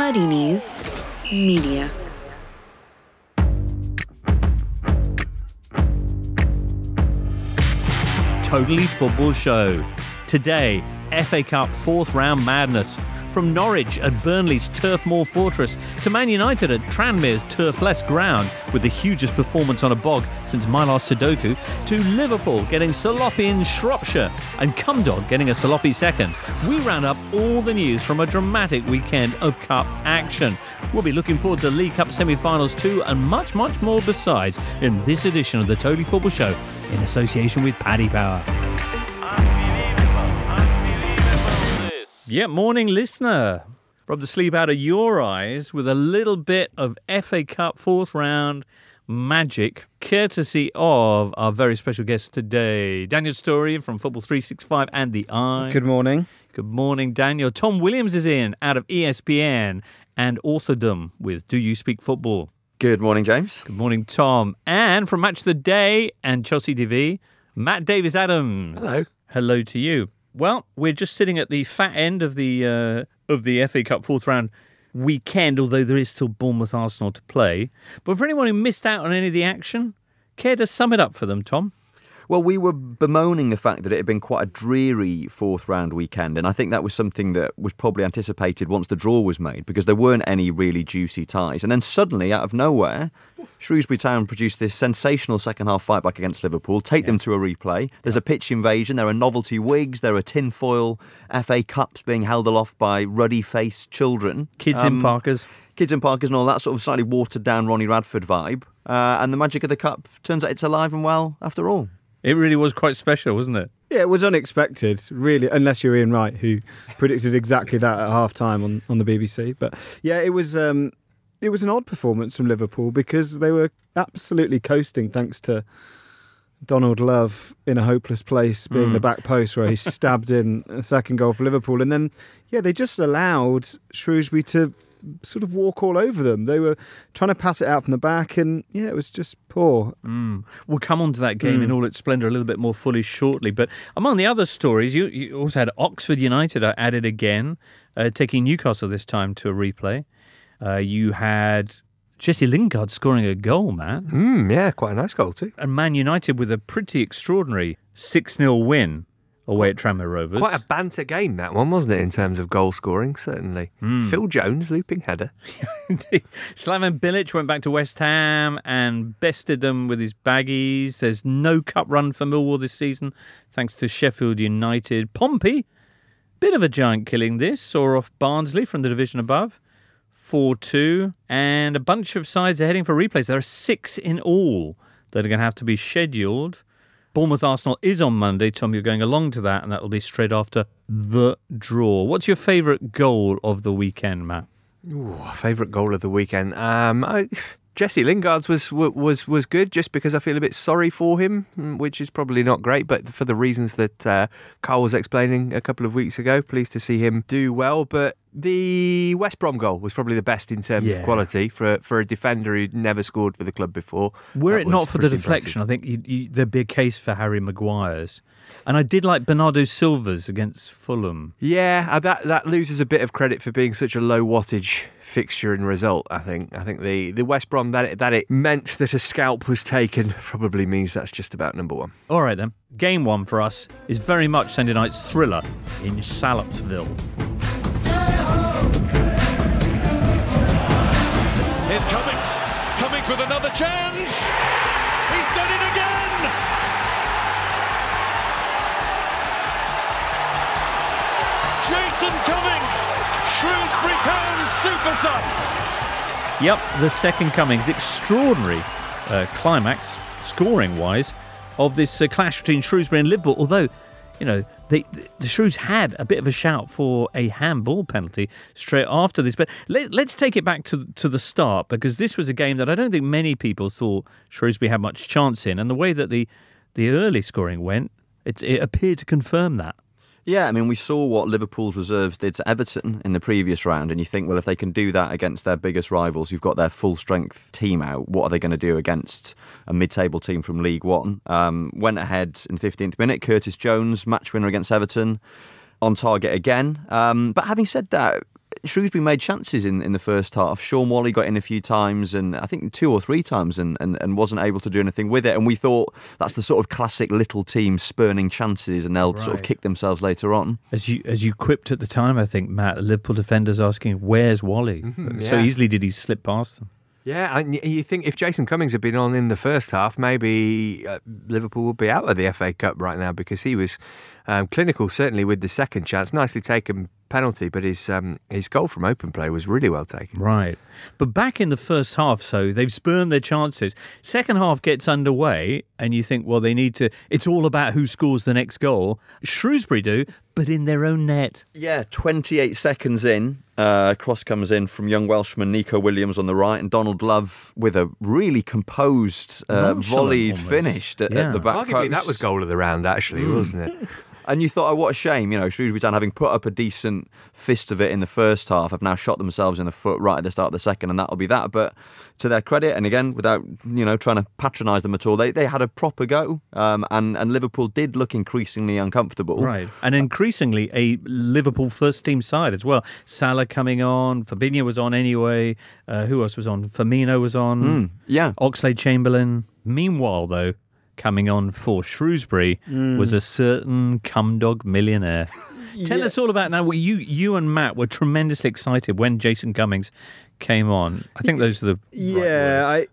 Muddy Knees Media. Totally Football Show. Today, FA Cup fourth round madness. From Norwich at Burnley's Turf Moor Fortress to Man United at Tranmere's turfless ground with the hugest performance on a bog since Mylar Sudoku, to Liverpool getting sloppy in Shropshire and Cumdog getting a sloppy second. We round up all the news from a dramatic weekend of Cup action. We'll be looking forward to League Cup semi-finals too, and much, much more besides in this edition of the Totally Football Show in association with Paddy Power. Yeah, morning listener. Rub the sleep out of your eyes with a little bit of FA Cup fourth round magic, courtesy of our very special guest today, Daniel Story from Football 365 and The Eye. Good morning. Good morning, Daniel. Tom Williams is in out of ESPN and Authordom with Do You Speak Football? Good morning, James. Good morning, Tom. And from Match of the Day and Chelsea TV, Matt Davis-Adams. Hello. Hello to you. Well, we're just sitting at the fat end of the FA Cup fourth round weekend, although there is still Bournemouth-Arsenal to play. But for anyone who missed out on any of the action, care to sum it up for them, Tom? Well, we were bemoaning the fact that it had been quite a dreary fourth round weekend, and I think that was something that was probably anticipated once the draw was made, because there weren't any really juicy ties. And then suddenly, out of nowhere, Shrewsbury Town produced this sensational second half fight back against Liverpool, take them to a replay. There's a pitch invasion, there are novelty wigs, there are tinfoil FA Cups being held aloft by ruddy-faced children. Kids in Parkers. Kids in Parkers and all that sort of slightly watered-down Ronnie Radford vibe. And the magic of the Cup turns out it's alive and well after all. It really was quite special, wasn't it? Yeah, it was unexpected, really, unless you're Ian Wright, who predicted exactly that at half-time on the BBC. But yeah, it was an odd performance from Liverpool because they were absolutely coasting thanks to Donald Love in a hopeless place being the back post where he stabbed in a second goal for Liverpool. And then, yeah, they just allowed Shrewsbury to sort of walk all over them. They were trying to pass it out from the back and, yeah, it was just poor. We'll come on to that game in all its splendour a little bit more fully shortly. But among the other stories, you also had Oxford United added again, taking Newcastle this time to a replay. You had Jesse Lingard scoring a goal, Matt. Yeah, quite a nice goal too. And Man United with a pretty extraordinary 6-0 win away at Tranmere Rovers. Quite a banter game, that one, wasn't it, in terms of goal scoring, certainly. Phil Jones, looping header. Indeed. Slaven Bilic went back to West Ham and bested them with his baggies. There's no cup run for Millwall this season, thanks to Sheffield United. Pompey, bit of a giant killing this, saw off Barnsley from the division above, 4-2, and a bunch of sides are heading for replays. There are 6 in all that are going to have to be scheduled. Bournemouth-Arsenal is on Monday. Tom, you're going along to that, and that will be straight after the draw. What's your favourite goal of the weekend, Matt? Favourite goal of the weekend? Jesse Lingard's was good, just because I feel a bit sorry for him, which is probably not great, but for the reasons that Carl was explaining a couple of weeks ago. Pleased to see him do well, but the West Brom goal was probably the best in terms of quality for a defender who'd never scored for the club before. Were it not for the deflection, impressive. I think there'd be a case for Harry Maguire's. And I did like Bernardo Silva's against Fulham. Yeah, that loses a bit of credit for being such a low wattage fixture and result, I think. I think the West Brom, that it meant that a scalp was taken, probably means that's just about number one. All right then. Game one for us is very much Sunday night's thriller in Salopsville. Here's Cummings with another chance. He's done it again. Jason Cummings, Shrewsbury Town's super sub. Yep, the second Cummings. Extraordinary climax, scoring-wise, of this clash between Shrewsbury and Liverpool. Although, you know, the Shrews had a bit of a shout for a handball penalty straight after this. But let's take it back to the start, because this was a game that I don't think many people thought Shrewsbury had much chance in. And the way that the early scoring went, it appeared to confirm that. Yeah, I mean, we saw what Liverpool's reserves did to Everton in the previous round, and you think, well, if they can do that against their biggest rivals, you've got their full-strength team out, what are they going to do against a mid-table team from League One? Went ahead in the 15th minute, Curtis Jones, match winner against Everton, on target again. But having said that, Shrewsbury made chances in the first half. Sean Whalley got in a few times, and I think 2 or 3 times, and wasn't able to do anything with it. And we thought that's the sort of classic little team spurning chances, and they'll sort of kick themselves later on. As you quipped at the time, I think, Matt, Liverpool defenders asking, "Where's Whalley?" So easily did he slip past them. Yeah, and you think if Jason Cummings had been on in the first half, maybe Liverpool would be out of the FA Cup right now, because he was clinical, certainly with the second chance. Nicely taken penalty, but his goal from open play was really well taken. Right. But back in the first half, so they've spurned their chances. Second half gets underway, and you think, well, they need to... It's all about who scores the next goal. Shrewsbury do, but in their own net. Yeah, 28 seconds in, cross comes in from young Welshman Nico Williams on the right, and Donald Love with a really composed volleyed finish at the back Arguably, post. that was goal of the round, actually, wasn't it? And you thought, oh, what a shame, Shrewsbury Town, having put up a decent fist of it in the first half, have now shot themselves in the foot right at the start of the second, and that'll be that. But to their credit, and again, without trying to patronise them at all, they had a proper go, and Liverpool did look increasingly uncomfortable. Right, and increasingly a Liverpool first-team side as well. Salah coming on, Fabinho was on anyway, who else was on? Firmino was on, Oxlade-Chamberlain. Meanwhile, though, coming on for Shrewsbury was a certain cumdog millionaire. Tell us all about now. You and Matt were tremendously excited when Jason Cummings came on. I think those are the right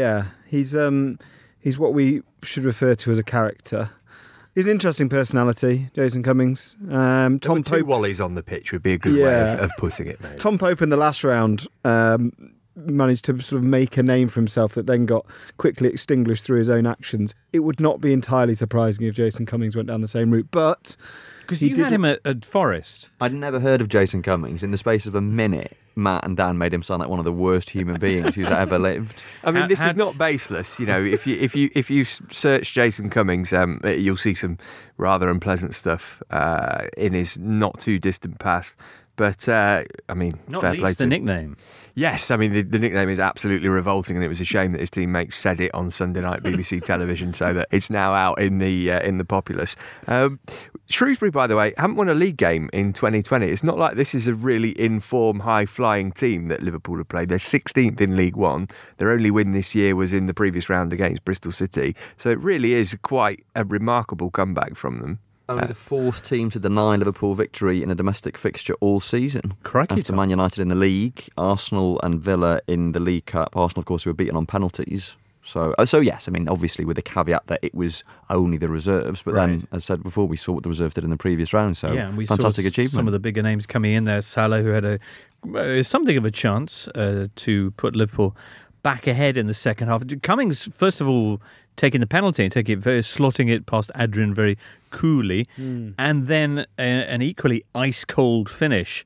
words. He's what we should refer to as a character. He's an interesting personality, Jason Cummings. Tom Pope, 2 Whalleys on the pitch would be a good way of putting it, mate. Tom Pope in the last round managed to sort of make a name for himself that then got quickly extinguished through his own actions. It would not be entirely surprising if Jason Cummings went down the same route, but... Because you had him at Forest. I'd never heard of Jason Cummings. In the space of a minute, Matt and Dan made him sound like one of the worst human beings who's ever lived. I mean, this is not baseless. If you search Jason Cummings, you'll see some rather unpleasant stuff in his not too distant past. But I mean, not fair least play the nickname. Yes, I mean the nickname is absolutely revolting, and it was a shame that his teammates said it on Sunday night BBC television, so that it's now out in the populace. Shrewsbury, by the way, haven't won a league game in 2020. It's not like this is a really in-form, high-flying team that Liverpool have played. They're 16th in League One. Their only win this year was in the previous round against Bristol City. So it really is quite a remarkable comeback from them. Only the 4th team to deny Liverpool victory in a domestic fixture all season. Crikey, after Man United in the league, Arsenal and Villa in the League Cup. Arsenal, of course, who were beaten on penalties. So yes, I mean, obviously with the caveat that it was only the reserves, but then, as I said before, we saw what the reserves did in the previous round. So and we fantastic saw achievement. Some of the bigger names coming in there. Salah, who had something of a chance to put Liverpool back ahead in the second half. Cummings, first of all, taking the penalty and slotting it past Adrian very coolly, and then an equally ice-cold finish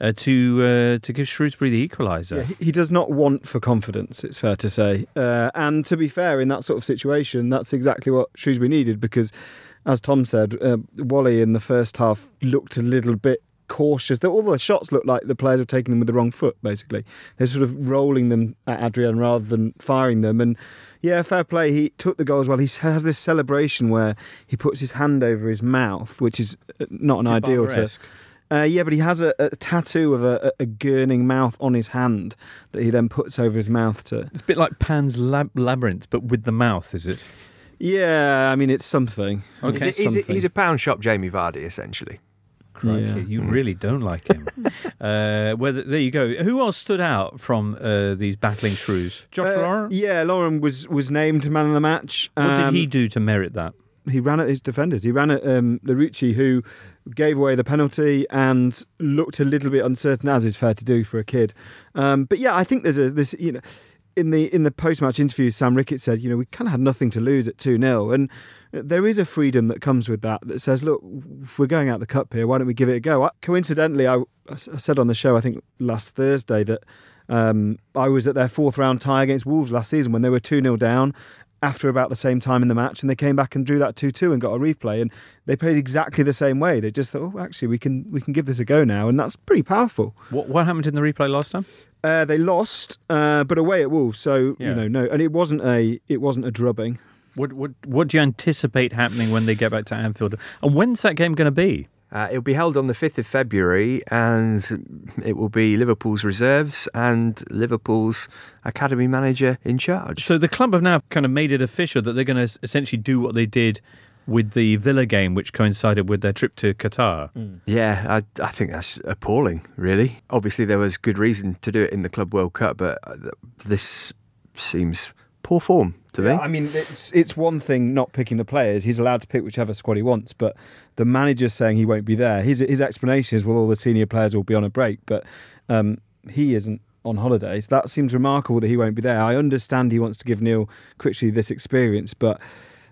to give Shrewsbury the equaliser. Yeah, he does not want for confidence, it's fair to say. And to be fair, in that sort of situation, that's exactly what Shrewsbury needed, because, as Tom said, Whalley in the first half looked a little bit cautious. All the shots looked like the players have taken them with the wrong foot, basically. They're sort of rolling them at Adrian rather than firing them. And yeah, fair play. He took the goal as well. He has this celebration where he puts his hand over his mouth, which is not an ideal to... but he has a tattoo of a gurning mouth on his hand that he then puts over his mouth to... It's a bit like Pan's Labyrinth, but with the mouth, is it? Yeah, I mean, it's something. Okay. He's a pound shop Jamie Vardy, essentially. Crikey, Yeah. you really don't like him. Well, there you go. Who else stood out from these battling shrews? Josh Lauren? Yeah, Lauren was named man of the match. What did he do to merit that? He ran at his defenders. He ran at Larucci, who gave away the penalty and looked a little bit uncertain, as is fair to do for a kid. But yeah, I think there's this, in the post-match interview, Sam Ricketts said, we kind of had nothing to lose at 2-0, and there is a freedom that comes with that says, look, if we're going out the cup here, why don't we give it a go? Coincidentally, I said on the show, I think last Thursday, that I was at their 4th round tie against Wolves last season when they were 2-0 down after about the same time in the match, and they came back and drew that 2-2 and got a replay, and they played exactly the same way. They just thought, actually, we can give this a go now, and that's pretty powerful. What happened in the replay last time? They lost, but away at Wolves. So no, and it wasn't a drubbing. What do you anticipate happening when they get back to Anfield? And when's that game going to be? It'll be held on the 5th of February, and it will be Liverpool's reserves and Liverpool's academy manager in charge. So the club have now kind of made it official that they're going to essentially do what they did with the Villa game, which coincided with their trip to Qatar. Yeah, I think that's appalling, really. Obviously, there was good reason to do it in the Club World Cup, but this seems poor form to me. I mean, it's one thing not picking the players. He's allowed to pick whichever squad he wants, but the manager's saying he won't be there. His explanation is, well, all the senior players will be on a break, but he isn't on holidays. That seems remarkable that he won't be there. I understand he wants to give Neil Critchley this experience, but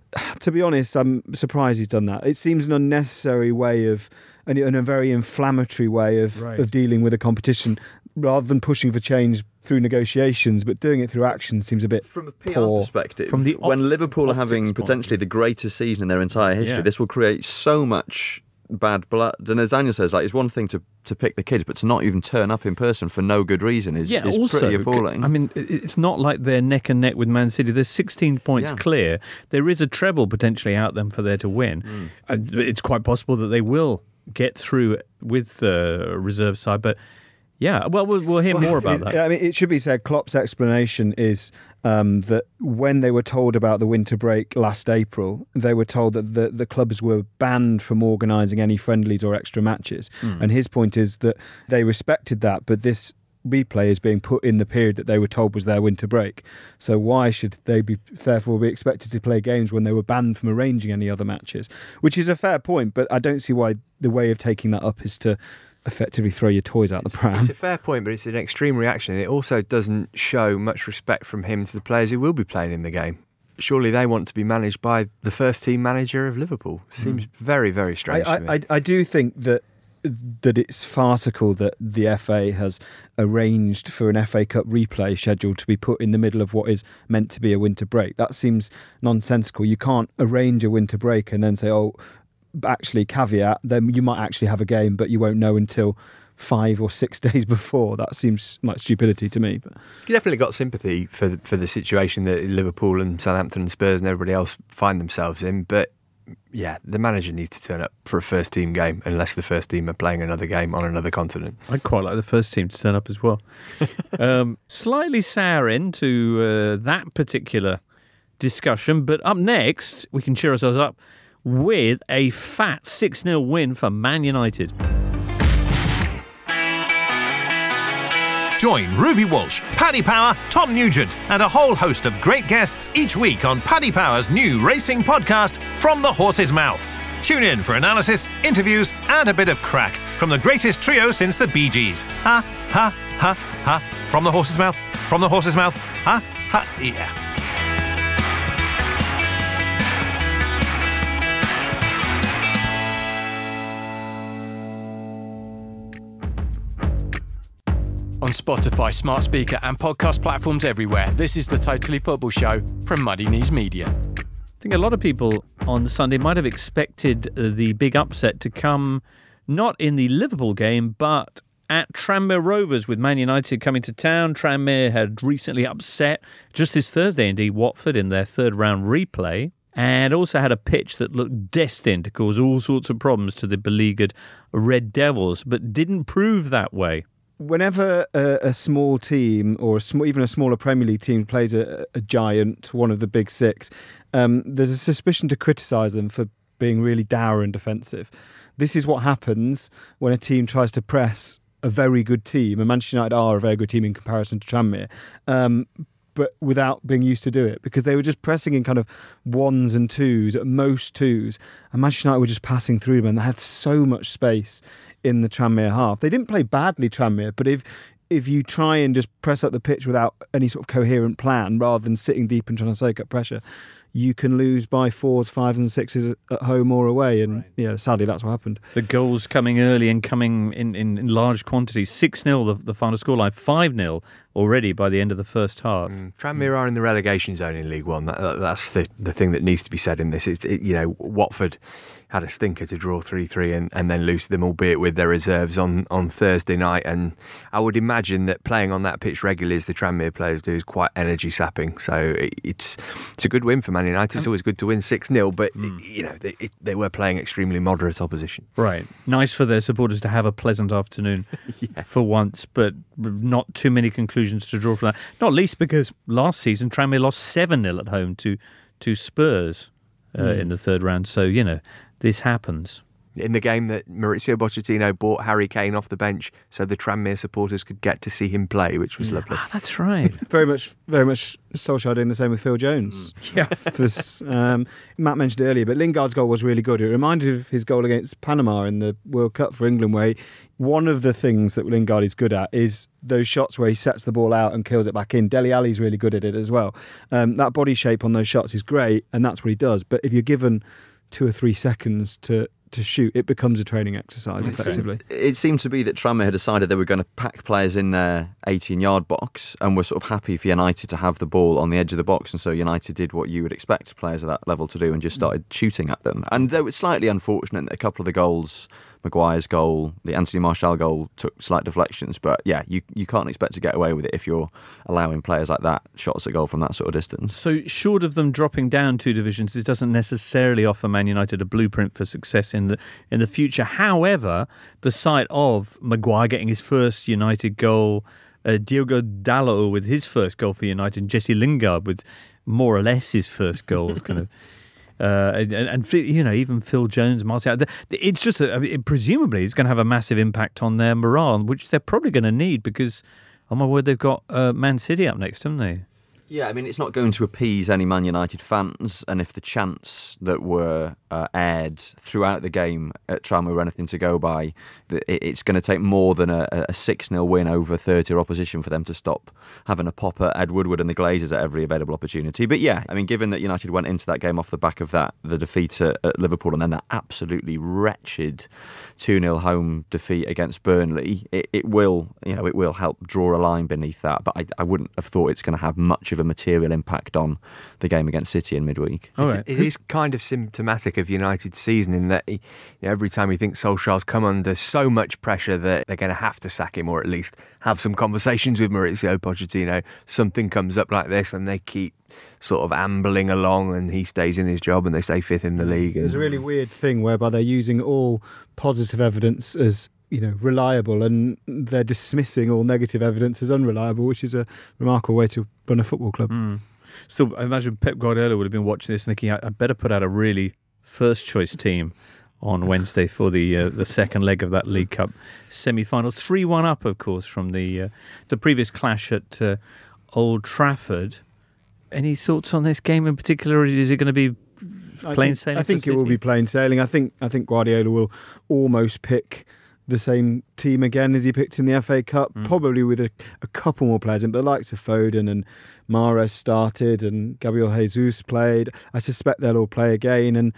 to be honest, I'm surprised he's done that. It seems an unnecessary way of, and a very inflammatory way of dealing with a competition, rather than pushing for change through negotiations, but doing it through action seems a bit from a PR poor. perspective. When Liverpool are having potentially the greatest season in their entire history, this will create so much bad blood. And as Daniel says, it's one thing to pick the kids, but to not even turn up in person for no good reason is also, pretty appalling. I mean, it's not like they're neck and neck with Man City. There's 16 points clear. There is a treble potentially out them for there to win. It's quite possible that they will get through with the reserve side, but yeah, well, we'll hear more about that. I mean, it should be said, Klopp's explanation is that when they were told about the winter break last April, they were told that the clubs were banned from organising any friendlies or extra matches. And his point is that they respected that, but this replay is being put in the period that they were told was their winter break. So why should they therefore be expected to play games when they were banned from arranging any other matches? Which is a fair point, but I don't see why the way of taking that up is to effectively throw your toys out the pram. It's a fair point, but it's an extreme reaction. It also doesn't show much respect from him to the players who will be playing in the game. Surely they want to be managed by the first team manager of Liverpool. Seems very, very strange to me. I do think that it's farcical that the FA has arranged for an FA Cup replay schedule to be put in the middle of what is meant to be a winter break. That seems nonsensical. You can't arrange a winter break and then say, actually, caveat, then you might actually have a game, but you won't know until 5 or 6 days before. That seems like stupidity to me. But you definitely got sympathy for the situation that Liverpool and Southampton and Spurs and everybody else find themselves in. But yeah, the manager needs to turn up for a first team game unless the first team are playing another game on another continent. I'd quite like the first team to turn up as well. Slightly sour into that particular discussion, but up next, we can cheer ourselves up with a fat 6-0 win for Man United. Join Ruby Walsh, Paddy Power, Tom Nugent, and a whole host of great guests each week on Paddy Power's new racing podcast, From the Horse's Mouth. Tune in for analysis, interviews, and a bit of crack from the greatest trio since the Bee Gees. Ha, ha, ha, ha. From the Horse's Mouth, from the Horse's Mouth. Ha, ha, yeah. On Spotify, smart speaker and podcast platforms everywhere, this is the Totally Football Show from Muddy Knees Media. I think a lot of people on Sunday might have expected the big upset to come not in the Liverpool game, but at Tranmere Rovers, with Man United coming to town. Tranmere had recently upset, just this Thursday indeed, Watford in their third round replay, and also had a pitch that looked destined to cause all sorts of problems to the beleaguered Red Devils, but didn't prove that way. Whenever a small team or even a smaller Premier League team plays a giant, one of the big six, there's a suspicion to criticise them for being really dour and defensive. This is what happens when a team tries to press a very good team, and Manchester United are a very good team in comparison to Tranmere, but without being used to do it, because they were just pressing in kind of ones and twos, at most twos, and Manchester United were just passing through them, and they had so much space in the Tranmere half. They didn't play badly, Tranmere, but if you try and just press up the pitch without any sort of coherent plan, rather than sitting deep and trying to soak up pressure, you can lose by 4s, 5s and 6s at home or away. And sadly, that's what happened. The goals coming early and coming in large quantities. 6-0 the final scoreline, 5-0 already by the end of the first half. Tranmere are in the relegation zone in League One. That's the thing that needs to be said in this. Watford had a stinker to draw 3-3 and then lose them, albeit with their reserves on Thursday night. And I would imagine that playing on that pitch regularly, as the Tranmere players do, is quite energy sapping. So it's a good win for Man United. It's always good to win 6-0, but they were playing extremely moderate opposition. Right. Nice for their supporters to have a pleasant afternoon for once, but not too many conclusions to draw from that. Not least because last season Tranmere lost 7-0 at home to Spurs in the third round. So, this happens. In the game that Maurizio Pochettino brought Harry Kane off the bench so the Tranmere supporters could get to see him play, which was lovely. Ah, that's right. Very much Solskjaer doing the same with Phil Jones. Yeah. Matt mentioned it earlier, but Lingard's goal was really good. It reminded of his goal against Panama in the World Cup for England, where one of the things that Lingard is good at is those shots where he sets the ball out and kills it back in. Dele Alli's really good at it as well. That body shape on those shots is great, and that's what he does. But if you're given 2 or 3 seconds to shoot, it becomes a training exercise effectively. It seemed to be that Tranmere had decided they were going to pack players in their 18-yard box and were sort of happy for United to have the ball on the edge of the box, and so United did what you would expect players of that level to do and just started shooting at them. And it was slightly unfortunate that a couple of the goals, Maguire's goal, the Anthony Martial goal, took slight deflections, but yeah, you can't expect to get away with it if you're allowing players like that shots at goal from that sort of distance. So short of them dropping down 2 divisions, this doesn't necessarily offer Man United a blueprint for success in the future. However, the sight of Maguire getting his first United goal, Diogo Dalot with his first goal for United, and Jesse Lingard with more or less his first goal, kind of. And even Phil Jones, Martial. It's just presumably it's going to have a massive impact on their morale, which they're probably going to need because, oh my word, they've got Man City up next, haven't they? Yeah, I mean, it's not going to appease any Man United fans, and if the chants that were aired throughout the game at Tranmere were anything to go by, it's going to take more than a 6-0 win over 30 opposition for them to stop having a pop at Ed Woodward and the Glazers at every available opportunity. But yeah, I mean, given that United went into that game off the back of that, the defeat at Liverpool, and then that absolutely wretched 2-0 home defeat against Burnley, it will help draw a line beneath that. But I wouldn't have thought it's going to have much of a material impact on the game against City in midweek. It is kind of symptomatic of United's season in that every time you think Solskjaer's come under so much pressure that they're going to have to sack him or at least have some conversations with Maurizio Pochettino, something comes up like this and they keep sort of ambling along and he stays in his job and they stay 5th in the league. There's a really weird thing whereby they're using all positive evidence as reliable, and they're dismissing all negative evidence as unreliable, which is a remarkable way to run a football club. Still, I imagine Pep Guardiola would have been watching this thinking, I better put out a really first-choice team on Wednesday for the second leg of that League Cup semi-finals. 3-1 up, of course, from the previous clash at Old Trafford. Any thoughts on this game in particular, or is it going to be plain sailing? I think it will be plain sailing. I think Guardiola will almost pick the same team again as he picked in the FA Cup, probably with a couple more players in, but the likes of Foden and Mahrez started and Gabriel Jesus played. I suspect they'll all play again, and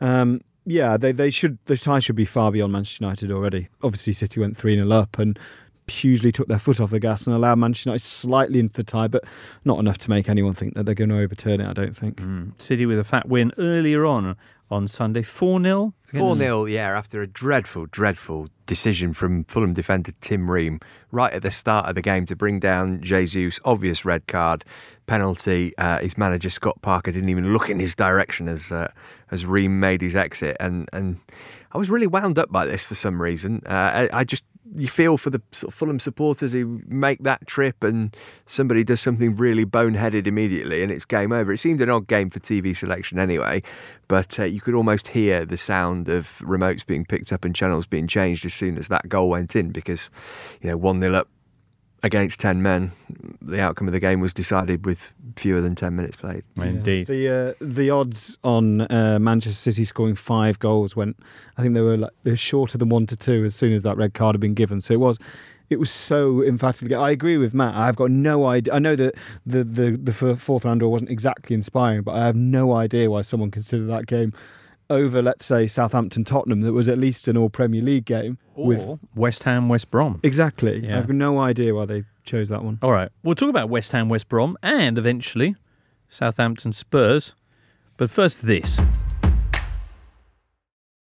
the tie should be far beyond Manchester United already. Obviously City went 3-0 up and hugely took their foot off the gas and allowed Manchester United slightly into the tie, but not enough to make anyone think that they're going to overturn it, I don't think. City with a fat win earlier on Sunday, 4-0? 4-0, yeah, after a dreadful decision from Fulham defender Tim Ream right at the start of the game to bring down Jesus. Obvious red card, penalty. His manager Scott Parker didn't even look in his direction as Ream made his exit, and I was really wound up by this for some reason. You feel for the sort of Fulham supporters who make that trip and somebody does something really boneheaded immediately and it's game over. It seemed an odd game for TV selection anyway, but you could almost hear the sound of remotes being picked up and channels being changed as soon as that goal went in because, 1-0 up against 10 men, the outcome of the game was decided with fewer than 10 minutes played. Indeed. The odds on Manchester City scoring 5 goals went, I think they were shorter than 1-2 as soon as that red card had been given. So it was so emphatically. I agree with Matt. I've got no idea. I know that the fourth round draw wasn't exactly inspiring, but I have no idea why someone considered that game over, let's say, Southampton-Tottenham, that was at least an all-Premier League game. Or with West Ham-West Brom. Exactly. Yeah. I have no idea why they chose that one. All right. We'll talk about West Ham-West Brom and eventually Southampton-Spurs. But first this.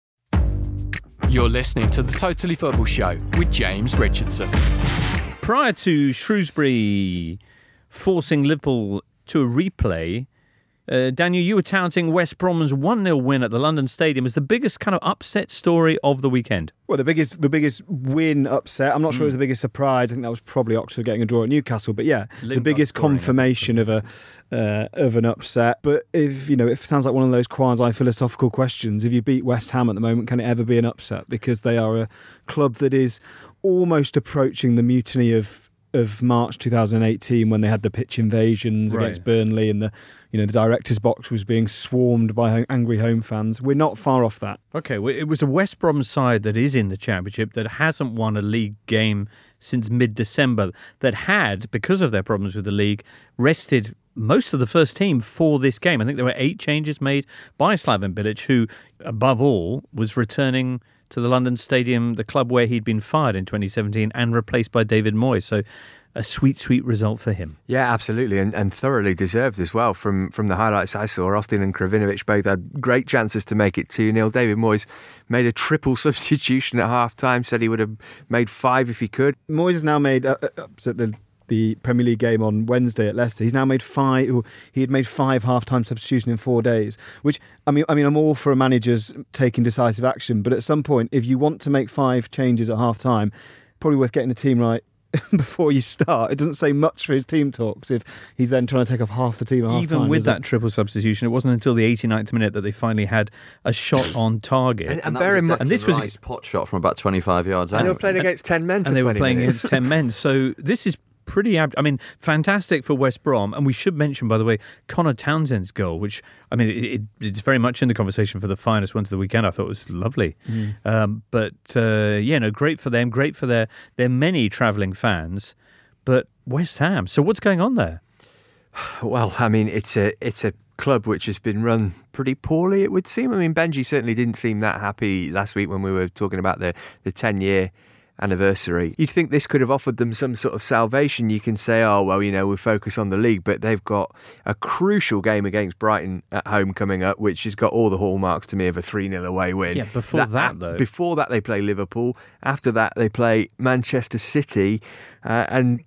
You're listening to the Totally Football Show with James Richardson. Prior to Shrewsbury forcing Liverpool to a replay, Daniel, you were touting West Brom's 1-0 win at the London Stadium as the biggest kind of upset story of the weekend. Well, the biggest win upset. I'm not sure it was the biggest surprise. I think that was probably Oxford getting a draw at Newcastle. But yeah, the biggest confirmation of an upset. But if it sounds like one of those quasi-philosophical questions. If you beat West Ham at the moment, can it ever be an upset? Because they are a club that is almost approaching the mutiny of March 2018 when they had the pitch invasions against Burnley and the director's box was being swarmed by angry home fans. We're not far off that. Okay, well, it was a West Brom side that is in the Championship that hasn't won a league game since mid-December, that had, because of their problems with the league, rested most of the first team for this game. I think there were 8 changes made by Slaven Bilic, who, above all, was returning to the London Stadium, the club where he'd been fired in 2017 and replaced by David Moyes. So a sweet, sweet result for him. Yeah, absolutely, and thoroughly deserved as well. From the highlights I saw, Austin and Kravinovic both had great chances to make it 2-0. David Moyes made a triple substitution at half-time, said he would have made 5 if he could. Moyes has now made, at the Premier League game on Wednesday at Leicester, he's now made 5. He had made 5 half-time substitutions in 4 days. Which I mean, I'm all for a manager's taking decisive action, but at some point, if you want to make 5 changes at half-time, probably worth getting the team right before you start. It doesn't say much for his team talks if he's then trying to take off half the team at half-time. Even with that triple substitution, it wasn't until the 89th minute that they finally had a shot on target. And bear in mind, this was a pot shot from about 25 yards out. And they were playing against 10 men for 20 minutes. And they were playing against 10 men. So this is fantastic for West Brom. And we should mention, by the way, Connor Townsend's goal, which, it's very much in the conversation for the finest ones of the weekend. I thought it was lovely. Great for them, great for their many travelling fans. But West Ham, so what's going on there? Well, it's a club which has been run pretty poorly, it would seem. Benji certainly didn't seem that happy last week when we were talking about the 10-year anniversary. You'd think this could have offered them some sort of salvation. You can say, we focus on the league, but they've got a crucial game against Brighton at home coming up, which has got all the hallmarks to me of a 3-0 away win. Yeah, before that they play Liverpool. After that they play Manchester City, not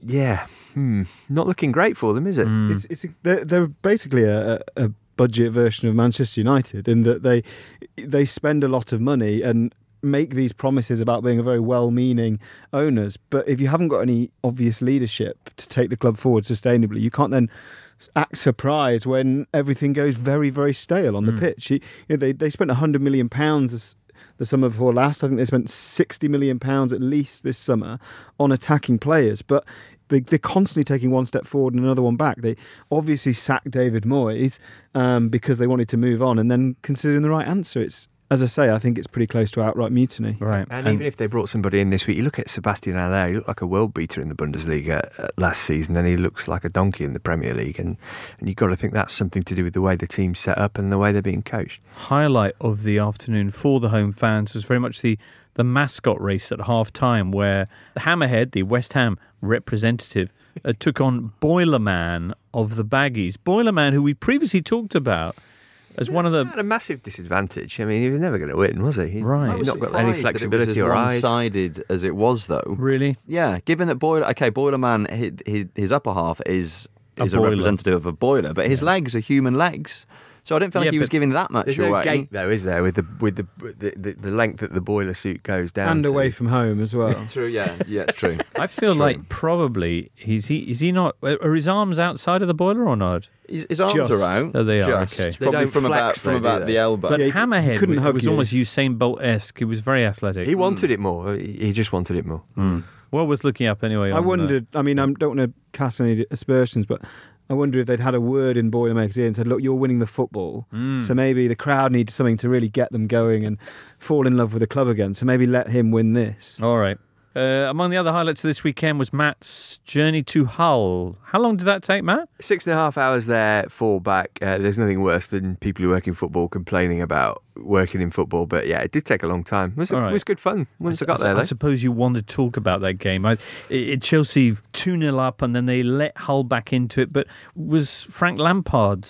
looking great for them, is it? They're basically a budget version of Manchester United in that they spend a lot of money and make these promises about being a very well-meaning owners, but if you haven't got any obvious leadership to take the club forward sustainably, you can't then act surprised when everything goes very, very stale on the pitch. They spent £100 million the summer before last. I think they spent £60 million at least this summer on attacking players, but they're constantly taking one step forward and another one back. They obviously sacked David Moyes because they wanted to move on and then considering the right answer. As I say, I think it's pretty close to outright mutiny. Right. And even if they brought somebody in this week, you look at Sebastian Haller, he looked like a world beater in the Bundesliga last season, and he looks like a donkey in the Premier League. And you've got to think that's something to do with the way the team's set up and the way they're being coached. Highlight of the afternoon for the home fans was very much the mascot race at half-time, where Hammerhead, the West Ham representative, took on Boilerman of the Baggies. Boilerman, who we previously talked about as one of the... He had a massive disadvantage. He was never going to win, was he? Right. He's not got any flexibility or eyes. One-sided as it was, though. Really? Yeah, given that Boilerman, his upper half is a representative of a boiler, but his legs are human legs. So I didn't feel like he was giving that much away. There's no gate, though, is there, with the length that the boiler suit goes down and to. away from home as well. True, yeah, it's true. I feel like probably is he not? Are his arms outside of the boiler or not? His arms are out. Oh, they are. Just. Okay, Probably from about the elbow. But Hammerhead was almost Usain Bolt-esque. He was very athletic. He wanted it more. He just wanted it more. Well, was looking up anyway. I wondered. I don't want to cast any aspersions, but I wonder if they'd had a word in Boilermaker's ear and said, look, you're winning the football. So maybe the crowd needs something to really get them going and fall in love with the club again. So maybe let him win this. All right. Among the other highlights of this weekend was Matt's journey to Hull. How long did that take, Matt? 6.5 hours there, 4 back. There's nothing worse than people who work in football complaining about working in football. But yeah, it did take a long time. It was good fun once I got there. I suppose you want to talk about that game. Chelsea 2-0 up and then they let Hull back into it. But was Frank Lampard's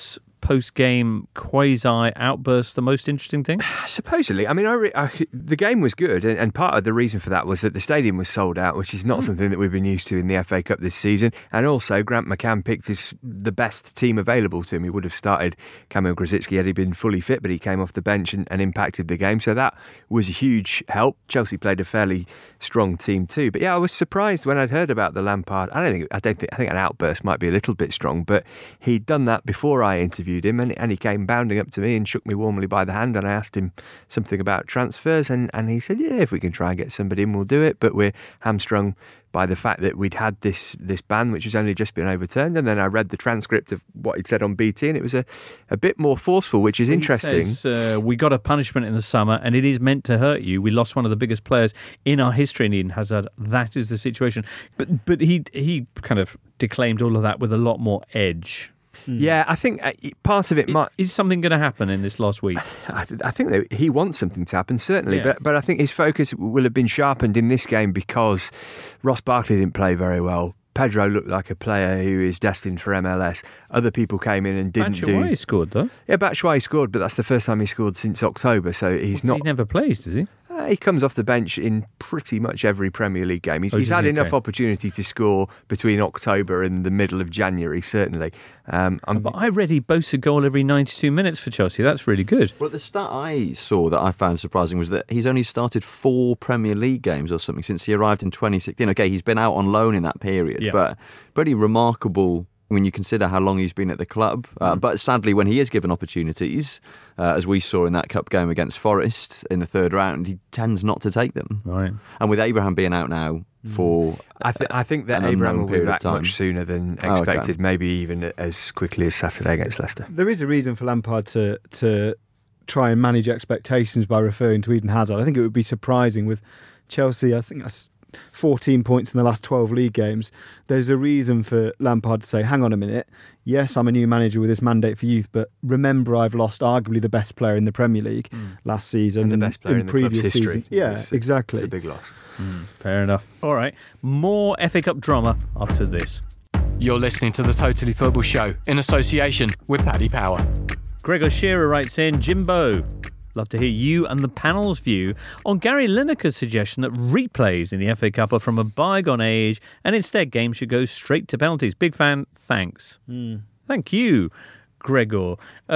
post-game quasi-outburst the most interesting thing? Supposedly. I mean, the game was good, and part of the reason for that was that the stadium was sold out, which is not something that we've been used to in the FA Cup this season. And also, Grant McCann picked the best team available to him. He would have started Kamil Grosicki had he been fully fit, but he came off the bench and impacted the game. So that was a huge help. Chelsea played a fairly strong team too. But yeah, I was surprised when I'd heard about the Lampard. I think an outburst might be a little bit strong, but he'd done that before I interviewed him, and he came bounding up to me and shook me warmly by the hand, and I asked him something about transfers, and he said, yeah, if we can try and get somebody in, we'll do it, but we're hamstrung by the fact that we'd had this ban, which has only just been overturned. And then I read the transcript of what he'd said on BT, and it was a bit more forceful, which is interesting. He says, we got a punishment in the summer, and it is meant to hurt you. We lost one of the biggest players in our history in Eden Hazard. That is the situation. But he kind of declaimed all of that with a lot more edge. Yeah, I think part of it might... Is something going to happen in this last week? I think that he wants something to happen, certainly. Yeah. But I think his focus will have been sharpened in this game because Ross Barkley didn't play very well. Pedro looked like a player who is destined for MLS. Other people came in and didn't Batshuayi scored, though. Yeah, Batshuayi scored, but that's the first time he scored since October, so he's not... He never plays, does he? He comes off the bench in pretty much every Premier League game. He's had enough opportunity to score between October and the middle of January, certainly. But I read he boasts a goal every 92 minutes for Chelsea. That's really good. Well, the stat I saw that I found surprising was that he's only started 4 Premier League games or something since he arrived in 2016. Okay, he's been out on loan in that period, but pretty remarkable when you consider how long he's been at the club. But sadly, when he is given opportunities, as we saw in that cup game against Forest in the third round, he tends not to take them. Right. And with Abraham being out now for I think that Abraham will be back much sooner than expected, maybe even as quickly as Saturday against Leicester. There is a reason for Lampard to try and manage expectations by referring to Eden Hazard. I think it would be surprising with Chelsea. I think that's 14 points in the last 12 league games. There's a reason for Lampard to say, hang on a minute, yes, I'm a new manager with this mandate for youth, but remember I've lost arguably the best player in the Premier League last season and the best player in the previous season. Yeah, exactly. It's a big loss. Fair enough. All right, more FA Cup drama after this. You're listening to the Totally Football Show in association with Paddy Power. Gregor Shearer writes in, Jimbo, love to hear you and the panel's view on Gary Lineker's suggestion that replays in the FA Cup are from a bygone age and instead games should go straight to penalties. Big fan, thanks. Thank you, Gregor.